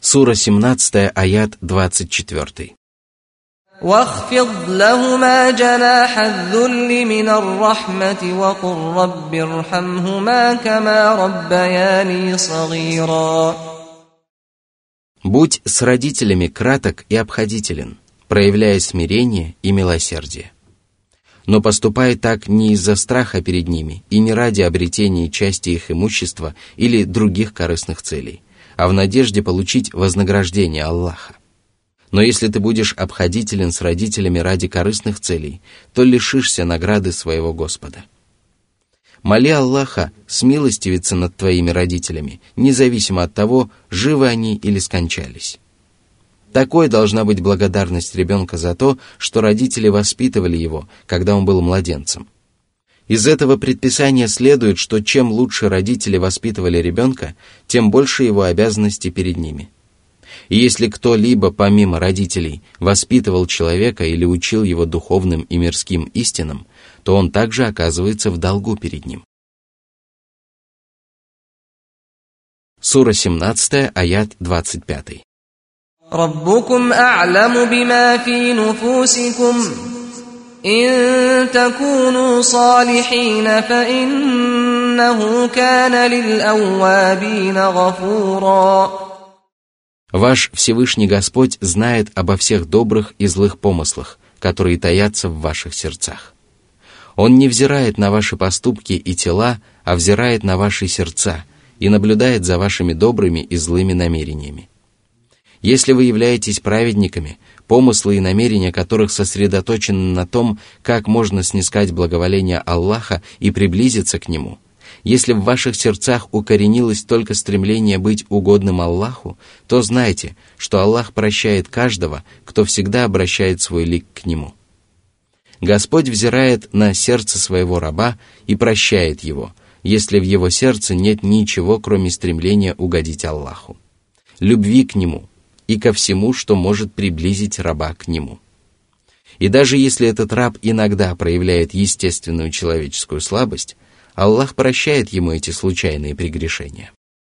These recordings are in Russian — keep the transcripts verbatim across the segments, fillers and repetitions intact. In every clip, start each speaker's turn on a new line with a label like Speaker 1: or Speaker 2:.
Speaker 1: Сура семнадцатая, аят двадцать четыре.
Speaker 2: واخفض لهما جناح الذل من الرحمة وقل رب ارحمهما كما ربياني صغيرا.
Speaker 1: Будь с родителями краток и обходителен, проявляя смирение и милосердие. Но поступай так не из-за страха перед ними и не ради обретения части их имущества или других корыстных целей, а в надежде получить вознаграждение Аллаха. Но если ты будешь обходителен с родителями ради корыстных целей, то лишишься награды своего Господа. Моли Аллаха смилостивиться над твоими родителями, независимо от того, живы они или скончались. Такой должна быть благодарность ребенка за то, что родители воспитывали его, когда он был младенцем. Из этого предписания следует, что чем лучше родители воспитывали ребенка, тем больше его обязанностей перед ними. И если кто-либо, помимо родителей, воспитывал человека или учил его духовным и мирским истинам, то он также оказывается в долгу перед ним. Сура семнадцатая, аят двадцать пять.
Speaker 2: ربكم أعلم بما في نفوسكم إن تكونوا صالحين فإنه كان للأوابين غفورا.
Speaker 1: Ваш Всевышний Господь знает обо всех добрых и злых помыслах, которые таятся в ваших сердцах. Он не взирает на ваши поступки и тела, а взирает на ваши сердца и наблюдает за вашими добрыми и злыми намерениями. Если вы являетесь праведниками, помыслы и намерения которых сосредоточены на том, как можно снискать благоволение Аллаха и приблизиться к Нему, если в ваших сердцах укоренилось только стремление быть угодным Аллаху, то знайте, что Аллах прощает каждого, кто всегда обращает свой лик к Нему. Господь взирает на сердце своего раба и прощает его, если в его сердце нет ничего, кроме стремления угодить Аллаху, любви к Нему и ко всему, что может приблизить раба к Нему. И даже если этот раб иногда проявляет естественную человеческую слабость, Аллах прощает ему эти случайные прегрешения.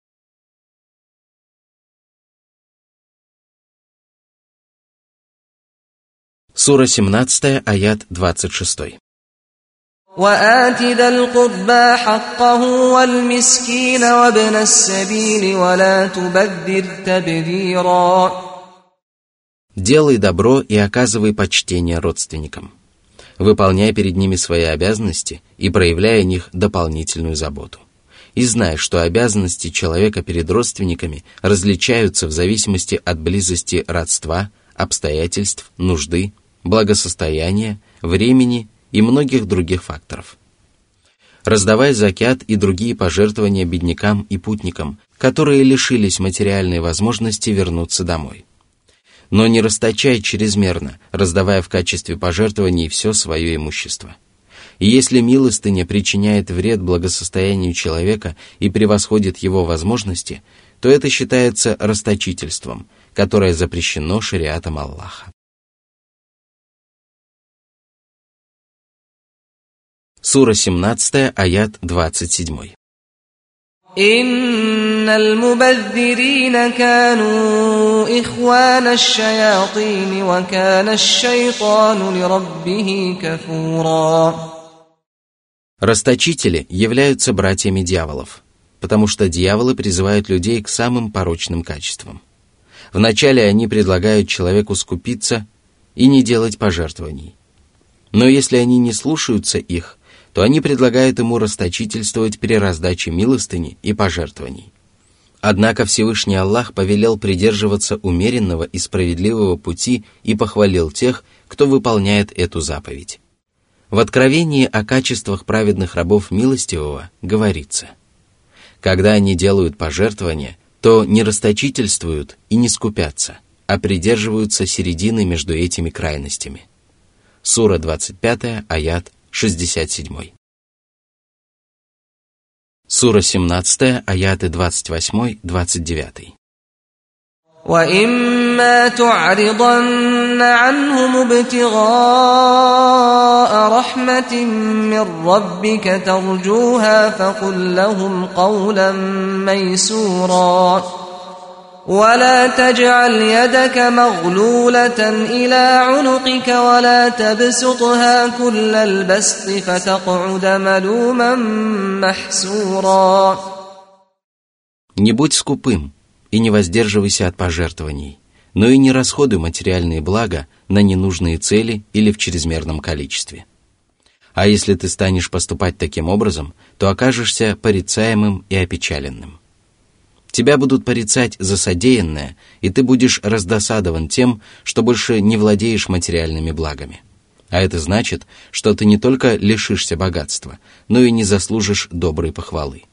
Speaker 1: Сура семнадцатая, аят двадцать шесть.
Speaker 2: وآت ذا القربى حقه والمسكين وابن السبيل ولا تبذر تبذيرا.
Speaker 1: Делай добро и оказывай почтение родственникам. Выполняй перед ними свои обязанности и проявляй о них дополнительную заботу. И знай, что обязанности человека перед родственниками различаются в зависимости от близости родства, обстоятельств, нужды, благосостояния, времени и многих других факторов. Раздавай закят и другие пожертвования беднякам и путникам, которые лишились материальной возможности вернуться домой. Но не расточай чрезмерно, раздавая в качестве пожертвований все свое имущество. И если милостыня причиняет вред благосостоянию человека и превосходит его возможности, то это считается расточительством, которое запрещено шариатом Аллаха. Сура семнадцатая, аят двадцать семь.
Speaker 2: إن المبذرين كانوا إخوان الشياطين وكان الشيطان لربه كفورا.
Speaker 1: Расточители являются братьями дьяволов, потому что дьяволы призывают людей к самым порочным качествам. Вначале они предлагают человеку скупиться и не делать пожертвований. Но если они не слушаются их, то они предлагают ему расточительствовать при раздаче милостыни и пожертвований. Однако Всевышний Аллах повелел придерживаться умеренного и справедливого пути и похвалил тех, кто выполняет эту заповедь. В Откровении о качествах праведных рабов милостивого говорится: когда они делают пожертвования, то не расточительствуют и не скупятся, а придерживаются середины между этими крайностями. Сура двадцать пятая, аят шестьдесят семь. Сура семнадцатая, аяты двадцать восемь двадцать девять.
Speaker 2: وَإِمَّا تُعْرِضَنَّ عَنْهُمُ ابْتِغَاءَ رَحْمَةٍ مِّن رَّبِّكَ تَرْجُوهَا فَقُل لَّهُمْ قَوْلًا مَّيْسُورًا. ولا تجعل يدك مغلولة إلى عنقك ولا تبسطها كل البسط فتقعد ملوما محسورا.
Speaker 1: Не будь скупым и не воздерживайся от пожертвований, но и не расходуй материальные блага на ненужные цели или в чрезмерном количестве. А если ты станешь поступать таким образом, то окажешься порицаемым и опечаленным. Тебя будут порицать за содеянное, и ты будешь раздосадован тем, что больше не владеешь материальными благами. А это значит, что ты не только лишишься богатства, но и не заслужишь доброй похвалы.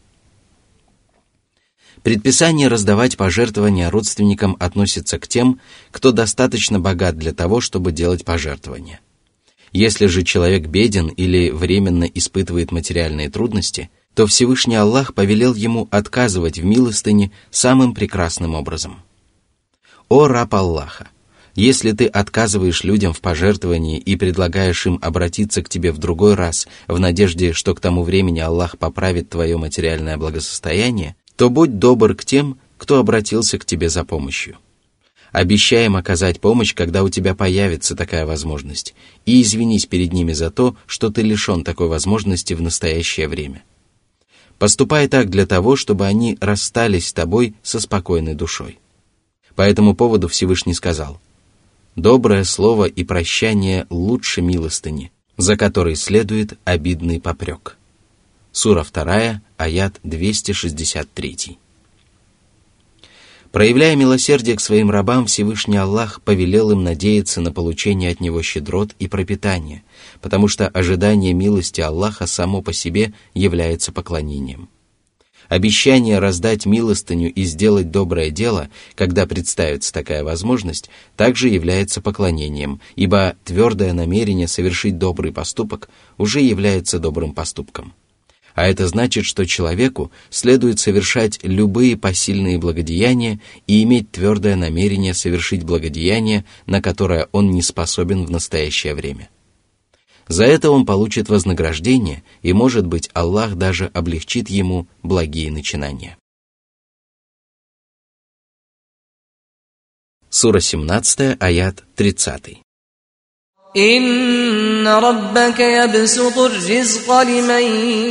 Speaker 1: Предписание раздавать пожертвования родственникам относится к тем, кто достаточно богат для того, чтобы делать пожертвования. Если же человек беден или временно испытывает материальные трудности, то Всевышний Аллах повелел ему отказывать в милостыне самым прекрасным образом. О раб Аллаха! Если ты отказываешь людям в пожертвовании и предлагаешь им обратиться к тебе в другой раз в надежде, что к тому времени Аллах поправит твое материальное благосостояние, то будь добр к тем, кто обратился к тебе за помощью. Обещай им оказать помощь, когда у тебя появится такая возможность, и извинись перед ними за то, что ты лишен такой возможности в настоящее время. Поступай так для того, чтобы они расстались с тобой со спокойной душой. По этому поводу Всевышний сказал: «Доброе слово и прощание лучше милостыни, за которой следует обидный попрек». Сура вторая, аят двести шестьдесят три. Проявляя милосердие к своим рабам, Всевышний Аллах повелел им надеяться на получение от Него щедрот и пропитания, потому что ожидание милости Аллаха само по себе является поклонением. Обещание раздать милостыню и сделать доброе дело, когда представится такая возможность, также является поклонением, ибо твердое намерение совершить добрый поступок уже является добрым поступком. А это значит, что человеку следует совершать любые посильные благодеяния и иметь твердое намерение совершить благодеяние, на которое он не способен в настоящее время. За это он получит вознаграждение, и, может быть, Аллах даже облегчит ему благие начинания. Сура семнадцатая, аят тридцатый.
Speaker 2: إن ربك يبسط الرزق لمن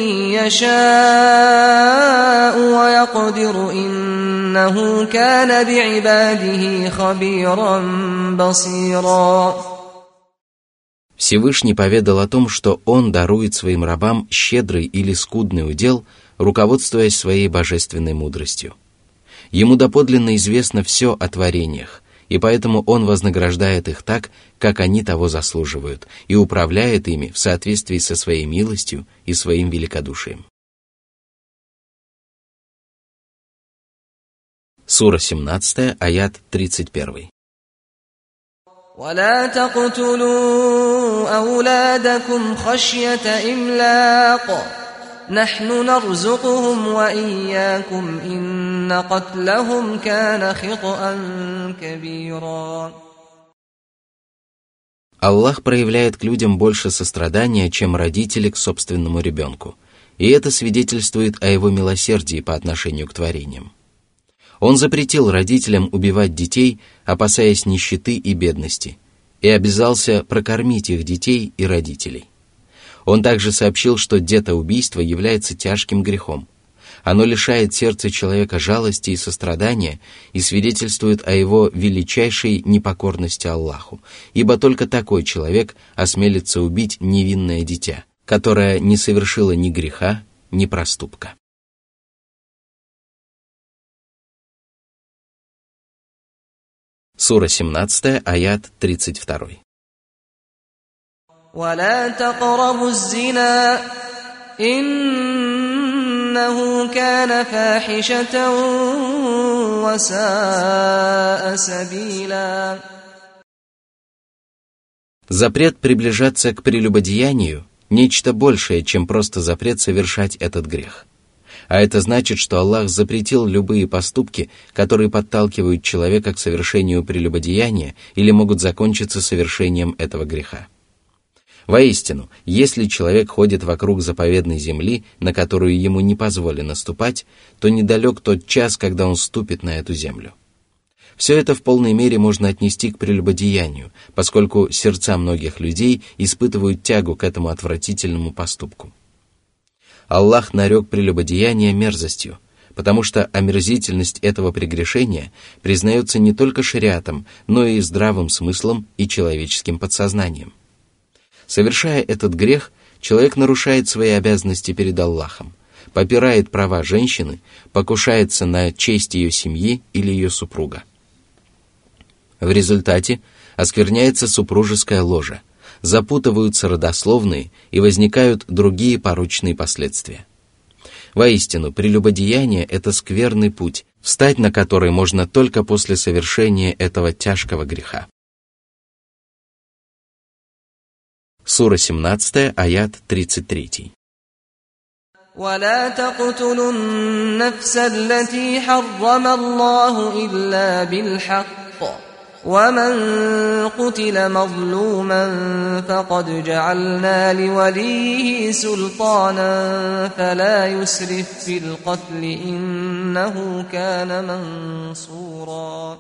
Speaker 2: يشاء ويقدر إنه كان بعباده خبيرا بصيرا.
Speaker 1: Всевышний поведал о том, что Он дарует своим рабам щедрый или скудный удел, руководствуясь своей божественной мудростью. Ему доподлинно известно все о творениях, и поэтому Он вознаграждает их так, как они того заслуживают, и управляет ими в соответствии со своей милостью и своим великодушием. Сура семнадцатая, аят тридцать один.
Speaker 2: ولا تقتلوا أولادكم خشية إملاق نحن نرزقهم وإياكم إن قتلهم كان خطأ كبيرا.
Speaker 1: Аллах проявляет к людям больше сострадания, чем родители к собственному ребенку, и это свидетельствует о Его милосердии по отношению к творениям. Он запретил родителям убивать детей, опасаясь нищеты и бедности, и обязался прокормить их детей и родителей. Он также сообщил, что детоубийство является тяжким грехом. Оно лишает сердца человека жалости и сострадания и свидетельствует о его величайшей непокорности Аллаху, ибо только такой человек осмелится убить невинное дитя, которое не совершило ни греха, ни проступка. Сура семнадцатая, аят тридцать два.
Speaker 2: ولا تقربوا الزنا إنه كان فاحشة وساء سبيلا.
Speaker 1: Запрет приближаться к прелюбодеянию – нечто большее, чем просто запрет совершать этот грех. А это значит, что Аллах запретил любые поступки, которые подталкивают человека к совершению прелюбодеяния или могут закончиться совершением этого греха. Воистину, если человек ходит вокруг заповедной земли, на которую ему не позволено ступать, то недалек тот час, когда он ступит на эту землю. Все это в полной мере можно отнести к прелюбодеянию, поскольку сердца многих людей испытывают тягу к этому отвратительному поступку. Аллах нарек прелюбодеяние мерзостью, потому что омерзительность этого прегрешения признается не только шариатом, но и здравым смыслом и человеческим подсознанием. Совершая этот грех, человек нарушает свои обязанности перед Аллахом, попирает права женщины, покушается на честь ее семьи или ее супруга. В результате оскверняется супружеская ложа, запутываются родословные и возникают другие порочные последствия. Воистину, прелюбодеяние – это скверный путь, встать на который можно только после совершения этого тяжкого греха. Сура семнадцатая, аят тридцать три.
Speaker 2: ولا تقتلوا النفس التي حرم الله إلا بالحق ومن قتل مظلوما فقد جعلنا لوليه سلطانا فلا يسرف في القتل إنه كان منصورا.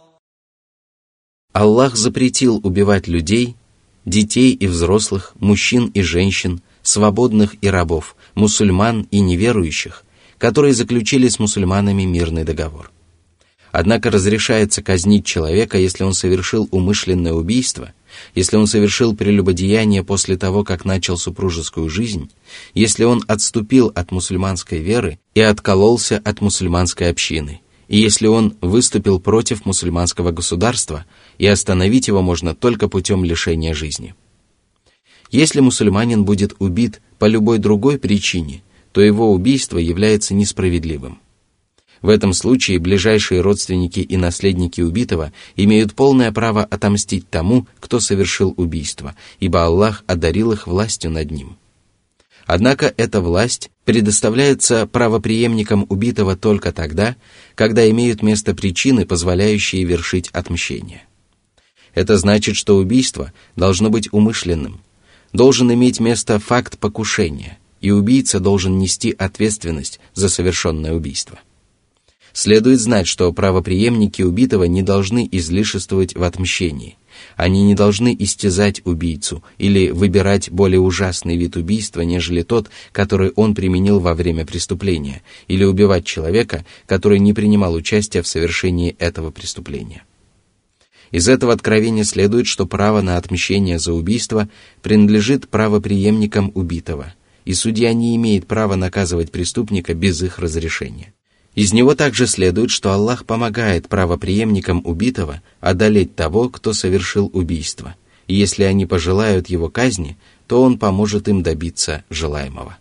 Speaker 1: Аллах запретил убивать людей, детей и взрослых, мужчин и женщин, свободных и рабов, мусульман и неверующих, которые заключили с мусульманами мирный договор. Однако разрешается казнить человека, если он совершил умышленное убийство, если он совершил прелюбодеяние после того, как начал супружескую жизнь, если он отступил от мусульманской веры и откололся от мусульманской общины, и если он выступил против мусульманского государства, и остановить его можно только путем лишения жизни. Если мусульманин будет убит по любой другой причине, то его убийство является несправедливым. В этом случае ближайшие родственники и наследники убитого имеют полное право отомстить тому, кто совершил убийство, ибо Аллах одарил их властью над ним. Однако эта власть предоставляется правопреемникам убитого только тогда, когда имеют место причины, позволяющие вершить отмщение. Это значит, что убийство должно быть умышленным, должен иметь место факт покушения, и убийца должен нести ответственность за совершенное убийство. Следует знать, что правопреемники убитого не должны излишествовать в отмщении. Они не должны истязать убийцу или выбирать более ужасный вид убийства, нежели тот, который он применил во время преступления, или убивать человека, который не принимал участия в совершении этого преступления. Из этого откровения следует, что право на отмщение за убийство принадлежит правопреемникам убитого, и судья не имеет права наказывать преступника без их разрешения. Из него также следует, что Аллах помогает правопреемникам убитого одолеть того, кто совершил убийство, и если они пожелают его казни, то он поможет им добиться желаемого.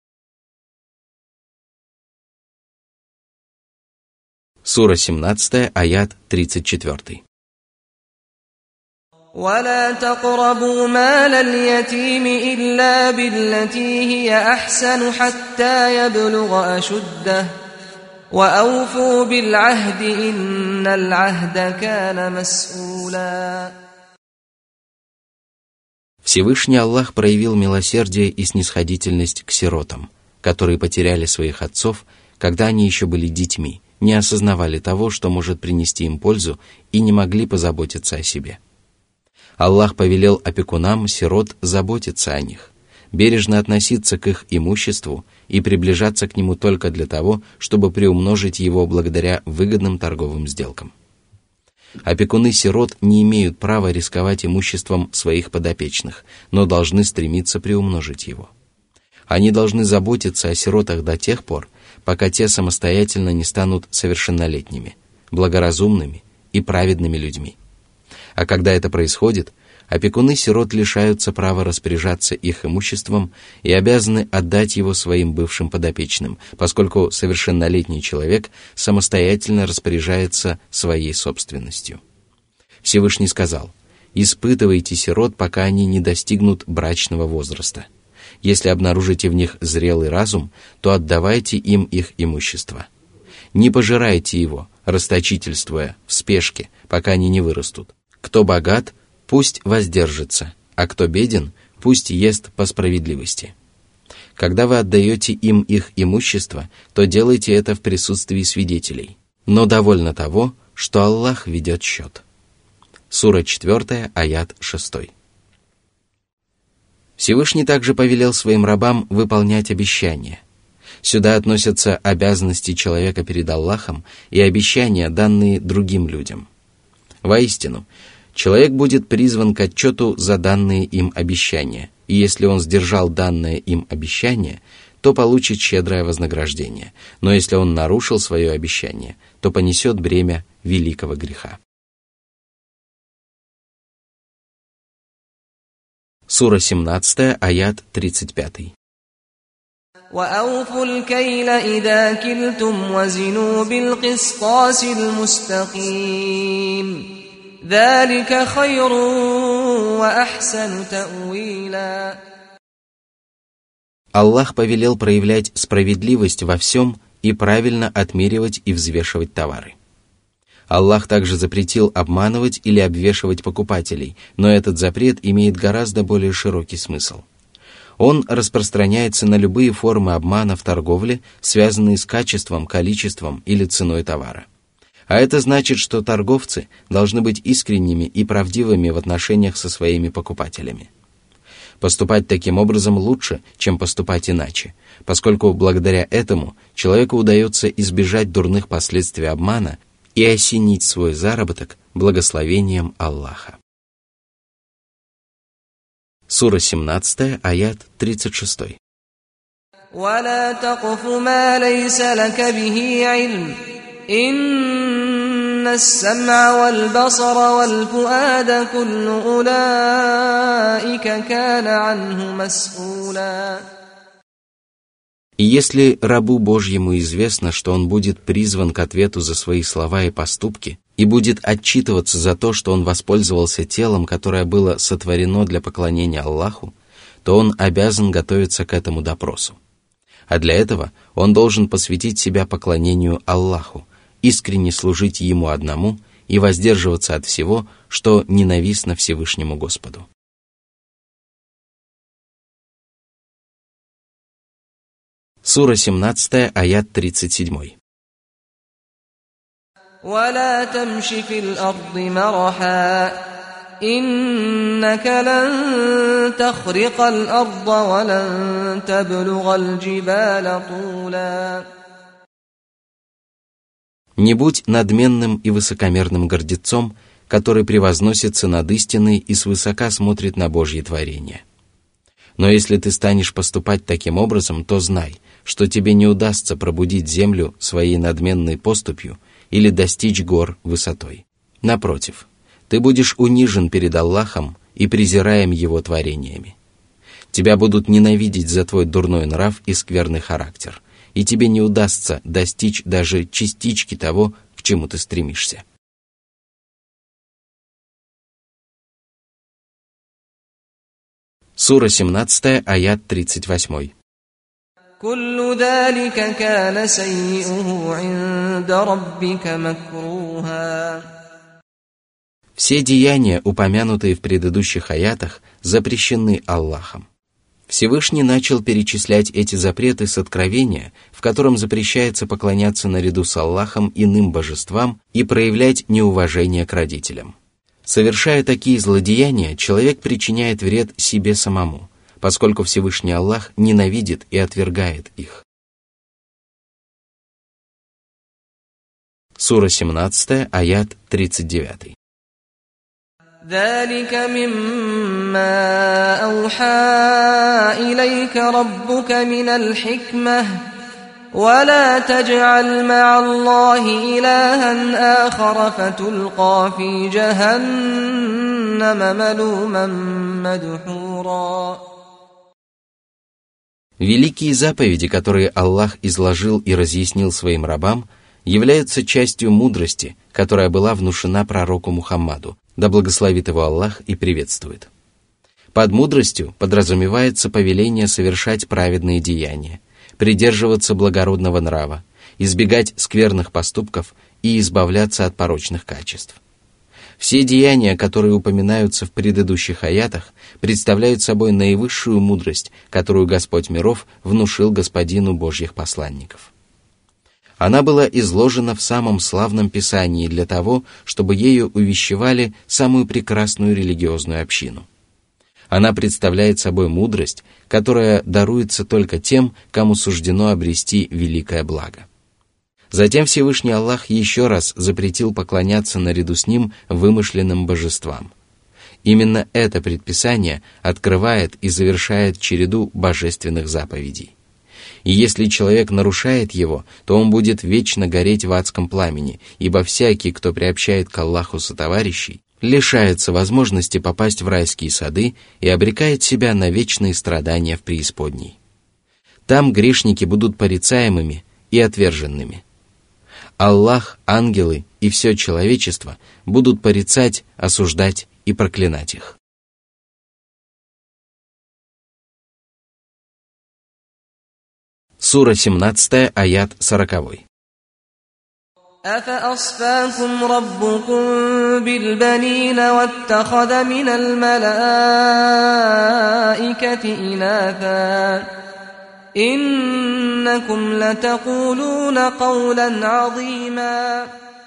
Speaker 1: Сура семнадцатая, аят тридцать четыре.
Speaker 2: ولا تقربوا مال اليتيم إلا بالتي هي أحسن حتى يبلغ أشده وأوفوا بالعهد إن العهد كان مسؤولا.
Speaker 1: Всевышний Аллах проявил милосердие и снисходительность к сиротам, которые потеряли своих отцов, когда они еще были детьми, не осознавали того, что может принести им пользу, и не могли позаботиться о себе. Аллах повелел опекунам сирот заботиться о них, бережно относиться к их имуществу и приближаться к нему только для того, чтобы приумножить его благодаря выгодным торговым сделкам. Опекуны сирот не имеют права рисковать имуществом своих подопечных, но должны стремиться приумножить его. Они должны заботиться о сиротах до тех пор, пока те самостоятельно не станут совершеннолетними, благоразумными и праведными людьми. А когда это происходит, опекуны сирот лишаются права распоряжаться их имуществом и обязаны отдать его своим бывшим подопечным, поскольку совершеннолетний человек самостоятельно распоряжается своей собственностью. Всевышний сказал: «Испытывайте сирот, пока они не достигнут брачного возраста. Если обнаружите в них зрелый разум, то отдавайте им их имущество. Не пожирайте его, расточительствуя, в спешке, пока они не вырастут. Кто богат, пусть воздержится, а кто беден, пусть ест по справедливости. Когда вы отдаете им их имущество, то делайте это в присутствии свидетелей. Но довольно того, что Аллах ведет счет. Сура четыре, аят шесть. Всевышний также повелел своим рабам выполнять обещания. Сюда относятся обязанности человека перед Аллахом и обещания, данные другим людям. Воистину, человек будет призван к отчету за данные им обещания, и если он сдержал данное им обещание, то получит щедрое вознаграждение, но если он нарушил свое обещание, то понесет бремя великого греха. Сура семнадцать, аят тридцать пять.
Speaker 2: وَأَوْفُوا الْكَيْلَ إِذَا كِلْتُمْ وَزِنُوا بِالْقِسْطَاسِ الْمُسْتَقِيمِ ذَلِكَ خَيْرٌ وَأَحْسَنُ تَأْوِيلًا.
Speaker 1: Аллах повелел проявлять справедливость во всем и правильно отмеривать и взвешивать товары. Аллах также запретил обманывать или обвешивать покупателей, но этот запрет имеет гораздо более широкий смысл. Он распространяется на любые формы обмана в торговле, связанные с качеством, количеством или ценой товара. А это значит, что торговцы должны быть искренними и правдивыми в отношениях со своими покупателями. Поступать таким образом лучше, чем поступать иначе, поскольку благодаря этому человеку удается избежать дурных последствий обмана и осенить свой заработок благословением Аллаха. Сура семнадцать, аят тридцать шесть.
Speaker 2: وَلَا تَقْفُ مَا لَيْسَ لَكَ بِهِ عِلْمٌ إِنَّ السَّمْعَ وَالْبَصَرَ وَالْفُؤَادَ كُلُّ أُولَئِكَ كَانَ عَنْهُ مَسْئُولًا.
Speaker 1: И если рабу Божьему известно, что он будет призван к ответу за свои слова и поступки, и будет отчитываться за то, что он воспользовался телом, которое было сотворено для поклонения Аллаху, то он обязан готовиться к этому допросу. А для этого он должен посвятить себя поклонению Аллаху, искренне служить Ему одному и воздерживаться от всего, что ненавистно Всевышнему Господу. Сура семнадцать, аят тридцать семь.
Speaker 2: وَلَا تَمْشِ فِي الْأَرْضِ مَرَحًا إِنَّكَ لَن تَخْرِقَ الْأَرْضَ وَلَن تَبْلُغَ الْجِبَالَ طُولًا.
Speaker 1: Не будь надменным и высокомерным гордецом, который превозносится над истиной и свысока смотрит на Божье творение. Но если ты станешь поступать таким образом, то знай, что тебе не удастся пробудить землю своей надменной поступью или достичь гор высотой. Напротив, ты будешь унижен перед Аллахом и презираем Его творениями. Тебя будут ненавидеть за твой дурной нрав и скверный характер, и тебе не удастся достичь даже частички того, к чему ты стремишься. Сура семнадцать, аят тридцать восемь.
Speaker 2: كُلُّ ذَلِكَ كَانَ سَيِّئُهُ عِندَ رَبِّكَ مَكْرُوهًا.
Speaker 1: Все деяния, упомянутые в предыдущих аятах, запрещены Аллахом. Всевышний начал перечислять эти запреты с откровения, в котором запрещается поклоняться наряду с Аллахом иным божествам и проявлять неуважение к родителям. Совершая такие злодеяния, человек причиняет вред себе самому, поскольку Всевышний Аллах ненавидит и отвергает их. Сура семнадцать, аят тридцать девять.
Speaker 2: ذَلِكَ مِمَّا أَوْحَى إِلَيْكَ رَبُّكَ مِنَ الْحِكْمَةِ وَلَا تَجْعَلْ مَعَ اللَّهِ إِلَٰهًا آخَرَ فَتُلْقَىٰ فِي جَهَنَّمَ مَلُومًا مَدْحُورًا.
Speaker 1: Великие заповеди, которые Аллах изложил и разъяснил своим рабам, являются частью мудрости, которая была внушена пророку Мухаммаду, да благословит его Аллах и приветствует. Под мудростью подразумевается повеление совершать праведные деяния, придерживаться благородного нрава, избегать скверных поступков и избавляться от порочных качеств. Все деяния, которые упоминаются в предыдущих аятах, представляют собой наивысшую мудрость, которую Господь миров внушил господину Божьих посланников. Она была изложена в самом славном Писании для того, чтобы ею увещевали самую прекрасную религиозную общину. Она представляет собой мудрость, которая даруется только тем, кому суждено обрести великое благо. Затем Всевышний Аллах еще раз запретил поклоняться наряду с Ним вымышленным божествам. Именно это предписание открывает и завершает череду божественных заповедей. И если человек нарушает его, то он будет вечно гореть в адском пламени, ибо всякий, кто приобщает к Аллаху сотоварищей, лишается возможности попасть в райские сады и обрекает себя на вечные страдания в преисподней. Там грешники будут порицаемыми и отверженными. Аллах, ангелы и все человечество будут порицать, осуждать и проклинать их. Сура семнадцатая, аят сороковой.
Speaker 2: أَفَأَصْفَاكُمْ رَبُّكُمْ بِالْبَنِينَ وَاتَّخَذَ مِنَ الملائكة إِنَاثًا إِنَّكُمْ لَتَقُولُونَ قَوْلًا عَظِيمًا.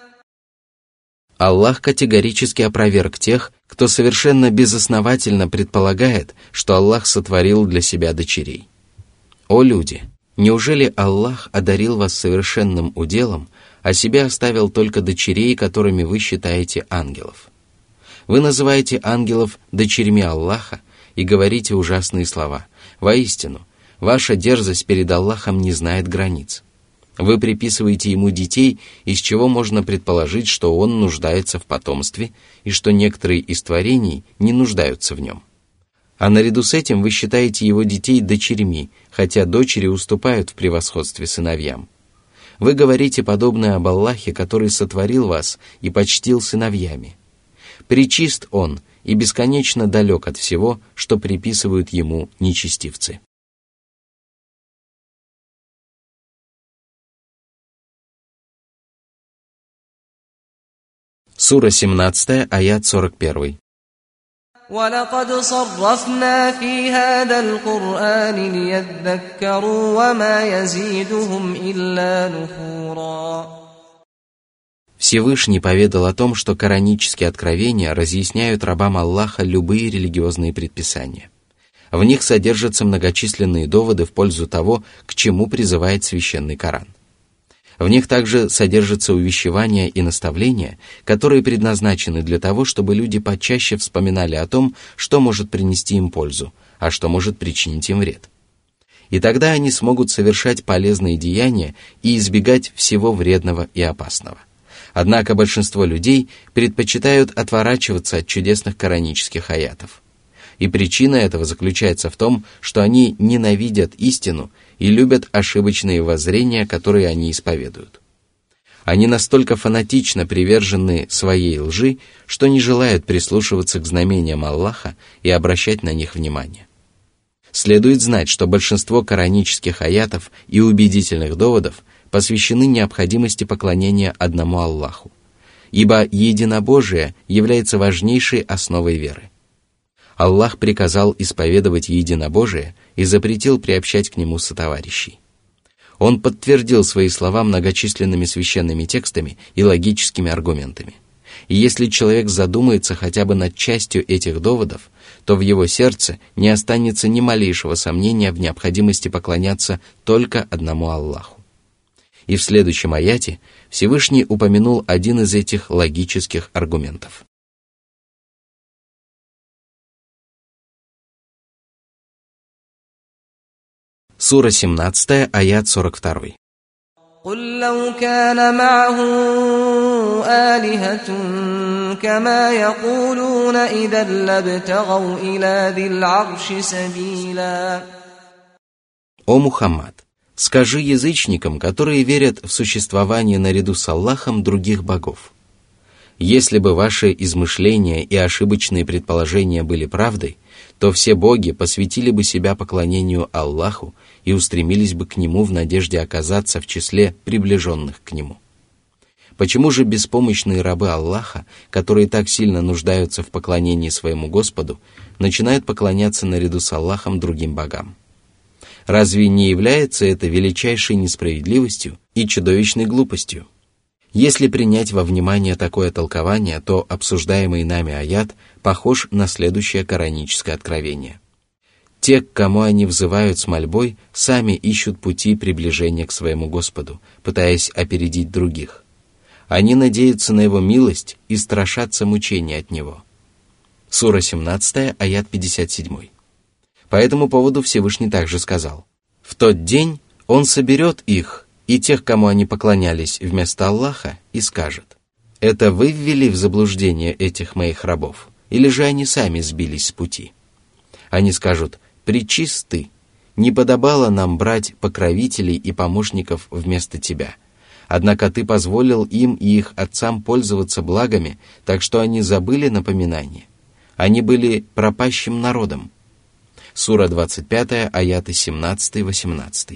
Speaker 1: Аллах категорически опроверг тех, кто совершенно безосновательно предполагает, что Аллах сотворил для себя дочерей. О люди! Неужели Аллах одарил вас совершенным уделом, а себе оставил только дочерей, которыми вы считаете ангелов? Вы называете ангелов дочерьми Аллаха и говорите ужасные слова. Воистину, ваша дерзость перед Аллахом не знает границ. Вы приписываете ему детей, из чего можно предположить, что он нуждается в потомстве и что некоторые из творений не нуждаются в нем. А наряду с этим вы считаете его детей дочерьми, хотя дочери уступают в превосходстве сыновьям. Вы говорите подобное об Аллахе, который сотворил вас и почтил сыновьями. Пречист Он и бесконечно далек от всего, что приписывают Ему нечестивцы. Сура семнадцатая, аят сорок один.
Speaker 2: وَلَقَدْ صَرَّفْنَا فِي هَذَا الْقُرْآنِ لِيَذَّكَّرُوا وَمَا يَزِيدُهُمْ إِلَّا نُفُورًا.
Speaker 1: Всевышний поведал о том, что коранические откровения разъясняют рабам Аллаха любые религиозные предписания. В них содержатся многочисленные доводы в пользу того, к чему призывает священный Коран. В них также содержатся увещевания и наставления, которые предназначены для того, чтобы люди почаще вспоминали о том, что может принести им пользу, а что может причинить им вред. И тогда они смогут совершать полезные деяния и избегать всего вредного и опасного. Однако большинство людей предпочитают отворачиваться от чудесных коранических аятов. И причина этого заключается в том, что они ненавидят истину и любят ошибочные воззрения, которые они исповедуют. Они настолько фанатично привержены своей лжи, что не желают прислушиваться к знамениям Аллаха и обращать на них внимание. Следует знать, что большинство коранических аятов и убедительных доводов посвящены необходимости поклонения одному Аллаху, ибо единобожие является важнейшей основой веры. Аллах приказал исповедовать единобожие и запретил приобщать к нему сотоварищей. Он подтвердил свои слова многочисленными священными текстами и логическими аргументами. И если человек задумается хотя бы над частью этих доводов, то в его сердце не останется ни малейшего сомнения в необходимости поклоняться только одному Аллаху. И в следующем аяте Всевышний упомянул один из этих логических аргументов. Сура семнадцатая, аят сорок два.
Speaker 2: قُلْ لَوْ كَانَ مَعَهُ آلِهَةٌ كَمَا يَقُولُونَ إِذًا لَابْتَغَوْا إِلَى ذِي الْعَرْشِ سَبِيلًا.
Speaker 1: О Мухаммад, скажи язычникам, которые верят в существование наряду с Аллахом других богов: если бы ваши измышления и ошибочные предположения были правдой, то все боги посвятили бы себя поклонению Аллаху и устремились бы к Нему в надежде оказаться в числе приближенных к Нему. Почему же беспомощные рабы Аллаха, которые так сильно нуждаются в поклонении своему Господу, начинают поклоняться наряду с Аллахом другим богам? Разве не является это величайшей несправедливостью и чудовищной глупостью? Если принять во внимание такое толкование, то обсуждаемый нами аят похож на следующее кораническое откровение. Те, к кому они взывают с мольбой, сами ищут пути приближения к своему Господу, пытаясь опередить других. Они надеются на Его милость и страшатся мучения от Него. Сура семнадцатая, аят пятьдесят семь. По этому поводу Всевышний также сказал: «В тот день Он соберет их и тех, кому они поклонялись вместо Аллаха, и скажет: это вы ввели в заблуждение этих моих рабов, или же они сами сбились с пути?» Они скажут: «Пречист ты, не подобало нам брать покровителей и помощников вместо тебя. Однако ты позволил им и их отцам пользоваться благами, так что они забыли напоминание. Они были пропащим народом». Сура двадцать пятая, аяты семнадцатый-восемнадцатый.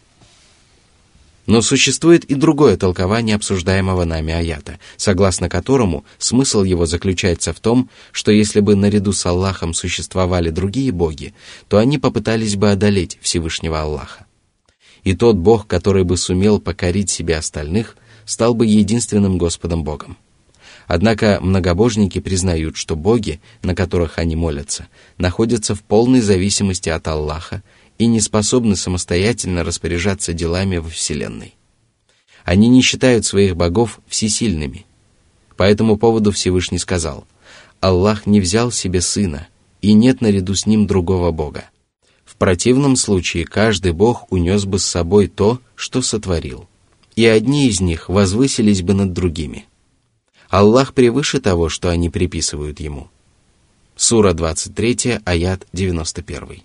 Speaker 1: Но существует и другое толкование обсуждаемого нами аята, согласно которому смысл его заключается в том, что если бы наряду с Аллахом существовали другие боги, то они попытались бы одолеть Всевышнего Аллаха. И тот Бог, который бы сумел покорить себе остальных, стал бы единственным Господом Богом. Однако многобожники признают, что боги, на которых они молятся, находятся в полной зависимости от Аллаха и не способны самостоятельно распоряжаться делами во Вселенной. Они не считают своих богов всесильными. По этому поводу Всевышний сказал: «Аллах не взял себе сына, и нет наряду с ним другого бога. В противном случае каждый бог унес бы с собой то, что сотворил, и одни из них возвысились бы над другими. Аллах превыше того, что они приписывают ему». Сура двадцать третья, аят девяносто один.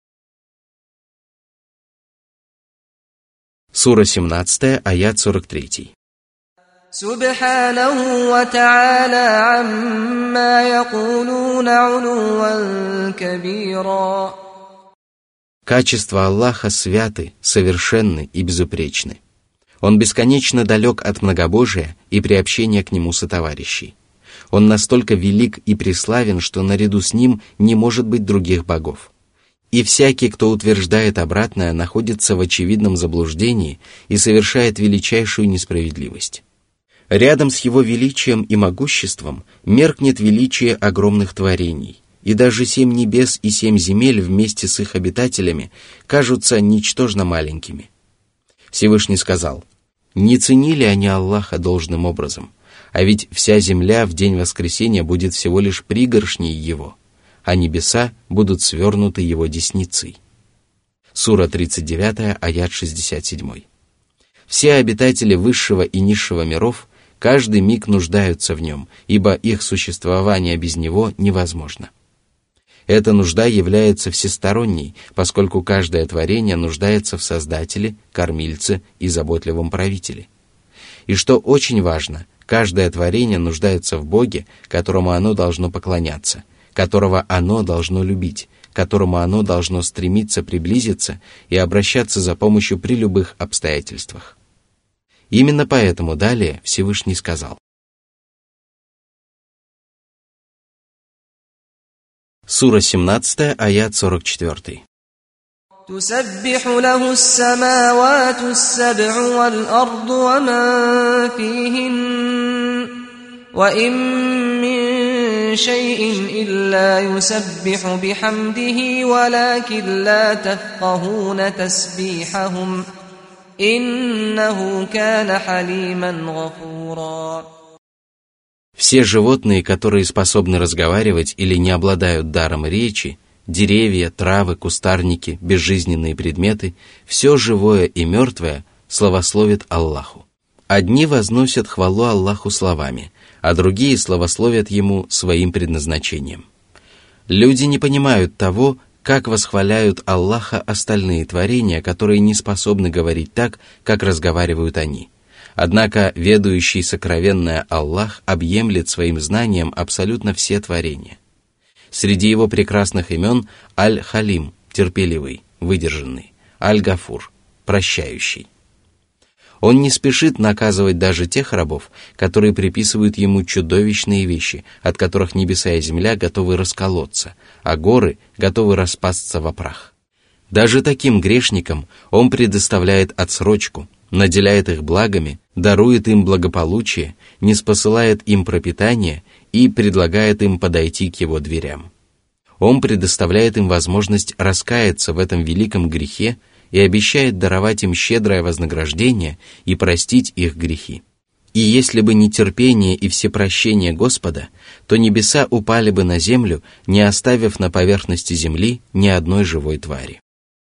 Speaker 1: Сура семнадцатая, аят сорок три.
Speaker 2: Субханаху ва та'аля амма якулуна улуван кабира.
Speaker 1: Качества Аллаха святы, совершенны и безупречны. Он бесконечно далек от многобожия и приобщения к Нему сотоварищей. Он настолько велик и преславен, что наряду с Ним не может быть других богов. И всякий, кто утверждает обратное, находится в очевидном заблуждении и совершает величайшую несправедливость. Рядом с Его величием и могуществом меркнет величие огромных творений, и даже семь небес и семь земель вместе с их обитателями кажутся ничтожно маленькими. Всевышний сказал: «Не ценили они Аллаха должным образом, а ведь вся земля в день воскресения будет всего лишь пригоршней Его, а небеса будут свернуты Его десницей». Сура тридцать девятая, аят шестьдесят семь. Все обитатели высшего и низшего миров каждый миг нуждаются в Нем, ибо их существование без Него невозможно. Эта нужда является всесторонней, поскольку каждое творение нуждается в Создателе, Кормильце и заботливом правителе. И что очень важно, каждое творение нуждается в Боге, которому оно должно поклоняться, которого оно должно любить, к которому оно должно стремиться приблизиться и обращаться за помощью при любых обстоятельствах. Именно поэтому далее Всевышний сказал. Сура семнадцатая, аят сорок четыре.
Speaker 2: تسبح له السماوات السبع والأرض ومن فيهن وإن من شيء إلا يسبح بحمده ولكن لا تفقهون تسبيحهم إنه كان حليما غفورا.
Speaker 1: Все животные, которые способны разговаривать или не обладают даром речи, деревья, травы, кустарники, безжизненные предметы, все живое и мертвое славословит Аллаху. Одни возносят хвалу Аллаху словами, а другие славословят Ему своим предназначением. Люди не понимают того, как восхваляют Аллаха остальные творения, которые не способны говорить так, как разговаривают они. Однако ведающий сокровенное Аллах объемлет своим знанием абсолютно все творения. Среди его прекрасных имен Аль-Халим, терпеливый, выдержанный, Аль-Гафур, прощающий. Он не спешит наказывать даже тех рабов, которые приписывают ему чудовищные вещи, от которых небеса и земля готовы расколоться, а горы готовы распасться во прах. Даже таким грешникам Он предоставляет отсрочку, наделяет их благами, дарует им благополучие, ниспосылает им пропитание и предлагает им подойти к Его дверям. Он предоставляет им возможность раскаяться в этом великом грехе и обещает даровать им щедрое вознаграждение и простить их грехи. И если бы не терпение и всепрощение Господа, то небеса упали бы на землю, не оставив на поверхности земли ни одной живой твари.